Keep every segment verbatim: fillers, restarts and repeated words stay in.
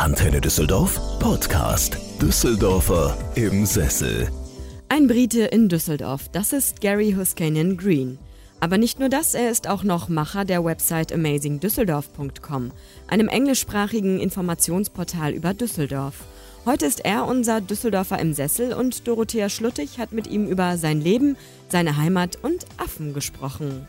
Antenne Düsseldorf Podcast. Düsseldorfer im Sessel. Ein Brite in Düsseldorf, das ist Gary Huskainen Green. Aber nicht nur das, er ist auch noch Macher der Website amazing düsseldorf punkt com, einem englischsprachigen Informationsportal über Düsseldorf. Heute ist er unser Düsseldorfer im Sessel und Dorothea Schluttig hat mit ihm über sein Leben, seine Heimat und Affen gesprochen.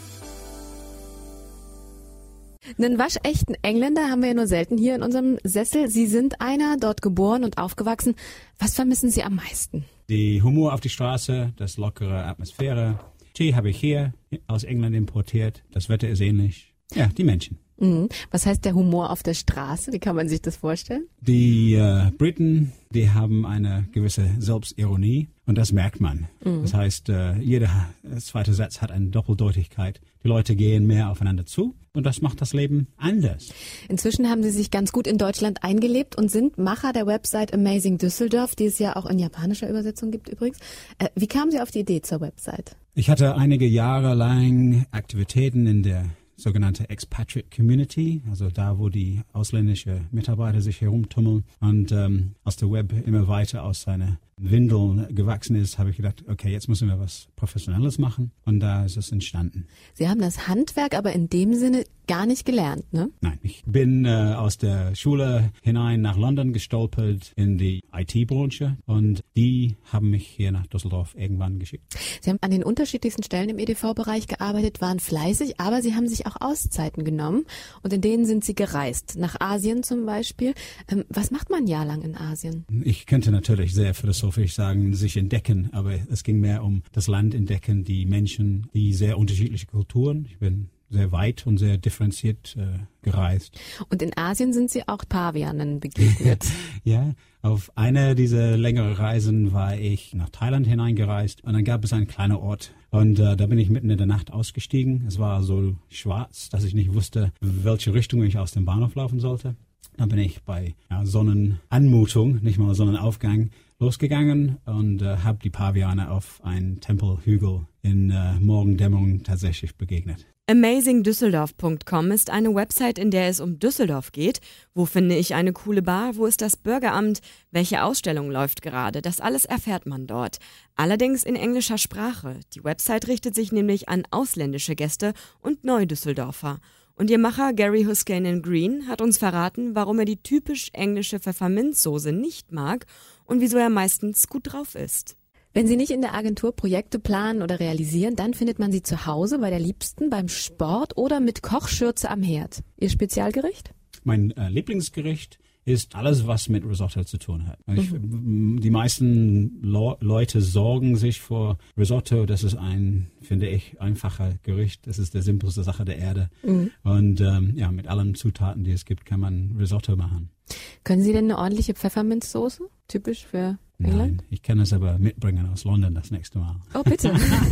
Einen waschechten Engländer haben wir ja nur selten hier in unserem Sessel. Sie sind einer, dort geboren und aufgewachsen. Was vermissen Sie am meisten? Die Humor auf die Straße, das lockere Atmosphäre. Tee habe ich hier aus England importiert. Das Wetter ist ähnlich. Ja, die Menschen. Mhm. Was heißt der Humor auf der Straße? Wie kann man sich das vorstellen? Die äh, Briten, die haben eine gewisse Selbstironie und das merkt man. Mhm. Das heißt, äh, jeder zweite Satz hat eine Doppeldeutigkeit. Die Leute gehen mehr aufeinander zu und das macht das Leben anders. Inzwischen haben Sie sich ganz gut in Deutschland eingelebt und sind Macher der Website Amazing Düsseldorf, die es ja auch in japanischer Übersetzung gibt übrigens. Äh, wie kamen Sie auf die Idee zur Website? Ich hatte einige Jahre lang Aktivitäten in der sogenannte Expatriate Community, also da, wo die ausländische Mitarbeiter sich herumtummeln. Und ähm, als der Web immer weiter aus seiner Windel gewachsen ist, habe ich gedacht, okay, jetzt müssen wir was Professionelles machen. Und da ist es entstanden. Sie haben das Handwerk aber in dem Sinne gar nicht gelernt, ne? Nein, ich bin äh, aus der Schule hinein nach London gestolpert in die I T-Branche und die haben mich hier nach Düsseldorf irgendwann geschickt. Sie haben an den unterschiedlichsten Stellen im E D V-Bereich gearbeitet, waren fleißig, aber Sie haben sich auch Auszeiten genommen und in denen sind Sie gereist, nach Asien zum Beispiel. Ähm, was macht man ein Jahr lang in Asien? Ich könnte natürlich sehr philosophisch sagen, sich entdecken, aber es ging mehr um das Land entdecken, die Menschen, die sehr unterschiedliche Kulturen. Ich bin sehr weit und sehr differenziert äh, gereist. Und in Asien sind Sie auch Pavianen begegnet. Ja, auf einer dieser längeren Reisen war ich nach Thailand hineingereist und dann gab es einen kleinen Ort und äh, da bin ich mitten in der Nacht ausgestiegen. Es war so schwarz, dass ich nicht wusste, welche Richtung ich aus dem Bahnhof laufen sollte. Dann bin ich bei ja, Sonnenanmutung, nicht mal Sonnenaufgang, losgegangen und äh, habe die Paviane auf einen Tempelhügel in äh, Morgendämmerung tatsächlich begegnet. amazing düsseldorf punkt com ist eine Website, in der es um Düsseldorf geht. Wo finde ich eine coole Bar? Wo ist das Bürgeramt? Welche Ausstellung läuft gerade? Das alles erfährt man dort. Allerdings in englischer Sprache. Die Website richtet sich nämlich an ausländische Gäste und Neudüsseldorfer. Und ihr Macher Gary Huskainen Green hat uns verraten, warum er die typisch englische Pfefferminzsoße nicht mag und wieso er meistens gut drauf ist. Wenn Sie nicht in der Agentur Projekte planen oder realisieren, dann findet man Sie zu Hause bei der Liebsten, beim Sport oder mit Kochschürze am Herd. Ihr Spezialgericht? Mein äh, Lieblingsgericht ist alles, was mit Risotto zu tun hat. Ich, mhm. Die meisten Lo- Leute sorgen sich vor Risotto. Das ist ein, finde ich, einfacher Gericht. Das ist der simpelste Sache der Erde. Mhm. Und ähm, ja, mit allen Zutaten, die es gibt, kann man Risotto machen. Können Sie denn eine ordentliche Pfefferminzsoße? Typisch für England? Nein, ich kann es aber mitbringen aus London das nächste Mal. Oh, bitte.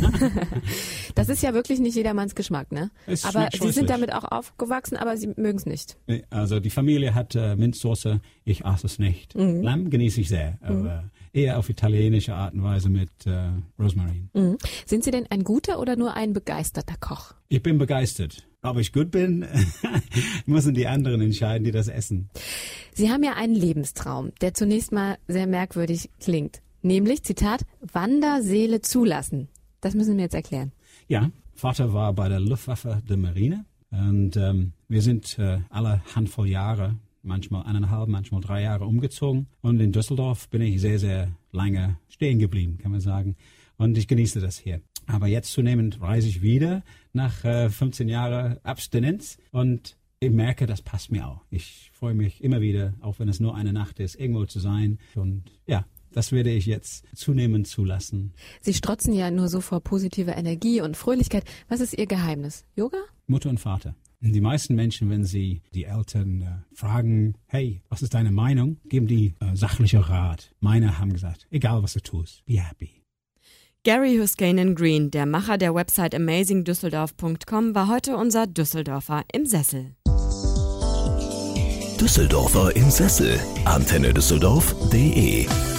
Das ist ja wirklich nicht jedermanns Geschmack, ne? Es aber Sie scheußlich. sind damit auch aufgewachsen, aber Sie mögen es nicht. Also die Familie hat äh, Minzsoße, ich aß es nicht. Mhm. Lamm genieße ich sehr, aber mhm. eher auf italienische Art und Weise mit äh, Rosmarin. Mhm. Sind Sie denn ein guter oder nur ein begeisterter Koch? Ich bin begeistert. Ob ich gut bin, müssen die anderen entscheiden, die das essen. Sie haben ja einen Lebenstraum, der zunächst mal sehr merkwürdig klingt. Nämlich, Zitat, Wanderseele zulassen. Das müssen wir jetzt erklären. Ja, Vater war bei der Luftwaffe der Marine und ähm, wir sind äh, alle Handvoll Jahre, manchmal eineinhalb, manchmal drei Jahre umgezogen. Und in Düsseldorf bin ich sehr, sehr lange stehen geblieben, kann man sagen. Und ich genieße das hier. Aber jetzt zunehmend reise ich wieder nach äh, fünfzehn Jahren Abstinenz und ich merke, das passt mir auch. Ich freue mich immer wieder, auch wenn es nur eine Nacht ist, irgendwo zu sein. Und ja, das werde ich jetzt zunehmend zulassen. Sie strotzen ja nur so vor positiver Energie und Fröhlichkeit. Was ist Ihr Geheimnis? Yoga? Mutter und Vater. Die meisten Menschen, wenn sie die Eltern äh, fragen, hey, was ist deine Meinung, geben die äh, sachliche Rat. Meine haben gesagt, egal was du tust, be happy. Gary Huskainen Green, der Macher der Website amazing düsseldorf punkt com, war heute unser Düsseldorfer im Sessel. Düsseldorfer im Sessel. Antenne Düsseldorf punkt de